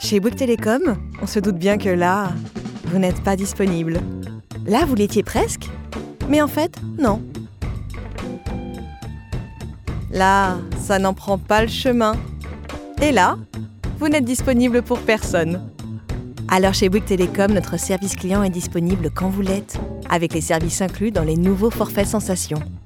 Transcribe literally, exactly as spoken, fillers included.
Chez Bouygues Télécom, on se doute bien que là, vous n'êtes pas disponible. Là, vous l'étiez presque, mais en fait, non. Là, ça n'en prend pas le chemin. Et là, vous n'êtes disponible pour personne. Alors chez Bouygues Télécom, notre service client est disponible quand vous l'êtes, avec les services inclus dans les nouveaux forfaits Sensations.